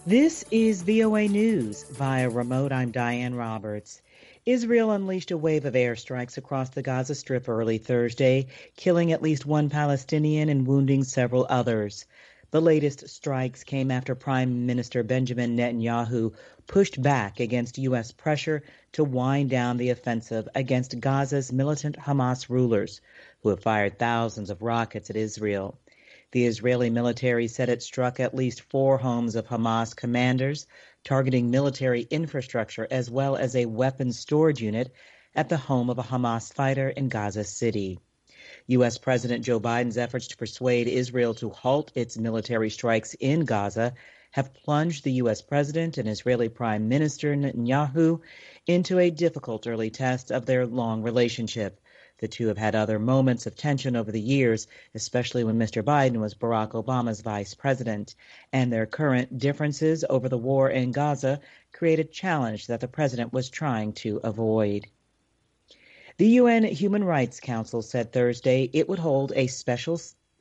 This is VOA News. Via remote, I'm Diane Roberts. Israel unleashed a wave of airstrikes across the Gaza Strip early Thursday, killing at least one Palestinian and wounding several others. The latest strikes came after Prime Minister Benjamin Netanyahu pushed back against U.S. pressure to wind down the offensive against Gaza's militant Hamas rulers, who have fired thousands of rockets at Israel. The Israeli military said it struck at least 4 homes of Hamas commanders, targeting military infrastructure as well as a weapons storage unit at the home of a Hamas fighter in Gaza City. U.S. President Joe Biden's efforts to persuade Israel to halt its military strikes in Gaza have plunged the U.S. president and Israeli Prime Minister Netanyahu into a difficult early test of their long relationship. The two have had other moments of tension over the years, especially when Mr. Biden was Barack Obama's vice president, and their current differences over the war in Gaza create a challenge that the president was trying to avoid. The UN Human Rights Council said Thursday it would hold a special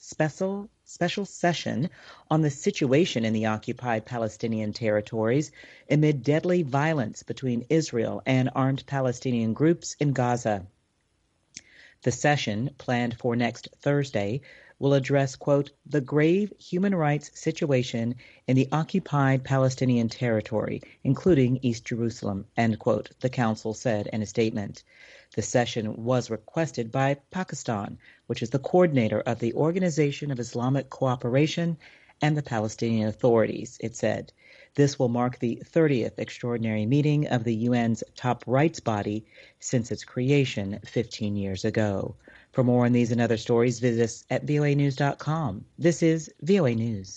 session on the situation in the occupied Palestinian territories amid deadly violence between Israel and armed Palestinian groups in Gaza. The session, planned for next Thursday, will address, quote, the grave human rights situation in the occupied Palestinian territory, including East Jerusalem, end quote, the council said in a statement. The session was requested by Pakistan, which is the coordinator of the Organization of Islamic Cooperation and the Palestinian Authorities, it said. This will mark the 30th extraordinary meeting of the UN's top rights body since its creation 15 years ago. For more on these and other stories, visit us at voanews.com. This is VOA News.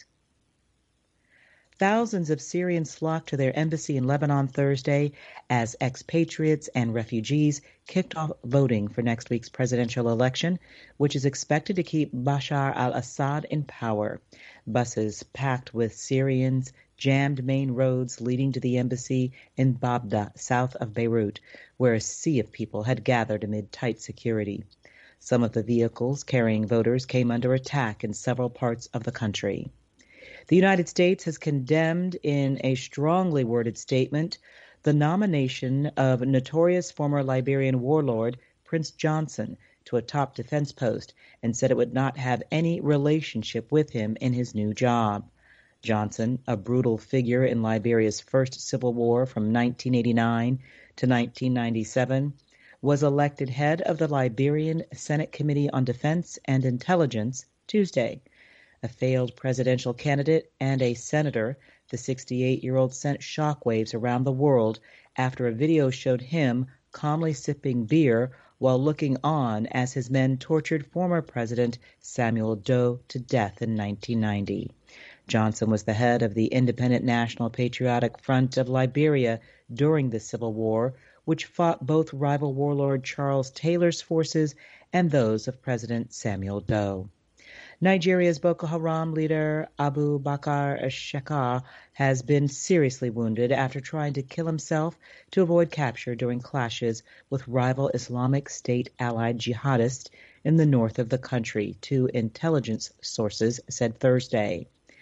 Thousands of Syrians flocked to their embassy in Lebanon Thursday as expatriates and refugees kicked off voting for next week's presidential election, which is expected to keep Bashar al-Assad in power. Buses packed with Syrians jammed main roads leading to the embassy in Babda, south of Beirut, where a sea of people had gathered amid tight security. Some of the vehicles carrying voters came under attack in several parts of the country. The United States has condemned in a strongly worded statement the nomination of notorious former Liberian warlord Prince Johnson to a top defense post and said it would not have any relationship with him in his new job. Johnson, a brutal figure in Liberia's first civil war from 1989 to 1997, was elected head of the Liberian Senate Committee on Defense and Intelligence Tuesday. A failed presidential candidate and a senator, the 68-year-old sent shockwaves around the world after a video showed him calmly sipping beer while looking on as his men tortured former President Samuel Doe to death in 1990. Johnson was the head of the Independent National Patriotic Front of Liberia during the Civil War, which fought both rival warlord Charles Taylor's forces and those of President Samuel Doe. Nigeria's Boko Haram leader Abu Bakar Shekau has been seriously wounded after trying to kill himself to avoid capture during clashes with rival Islamic State allied jihadists in the north of the country, 2 intelligence sources said Thursday.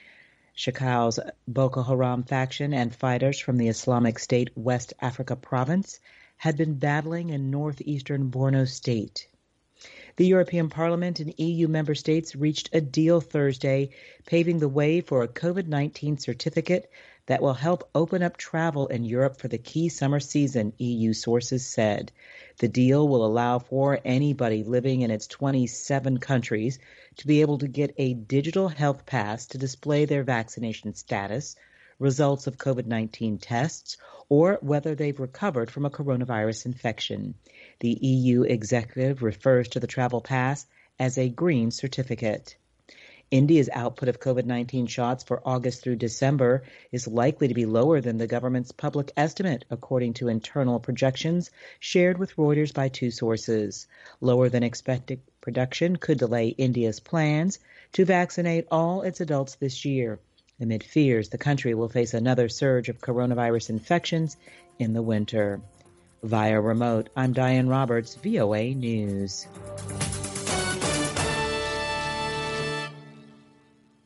Shekau's Boko Haram faction and fighters from the Islamic State West Africa province had been battling in northeastern Borno State. The European Parliament and EU member states reached a deal Thursday, paving the way for a COVID-19 certificate that will help open up travel in Europe for the key summer season, EU sources said. The deal will allow for anybody living in its 27 countries to be able to get a digital health pass to display their vaccination status, results of COVID-19 tests, or whether they've recovered from a coronavirus infection. The EU executive refers to the travel pass as a green certificate. India's output of COVID-19 shots for August through December is likely to be lower than the government's public estimate, according to internal projections shared with Reuters by 2 sources. Lower than expected production could delay India's plans to vaccinate all its adults this year, amid fears the country will face another surge of coronavirus infections in the winter. Via remote, I'm Diane Roberts, VOA News.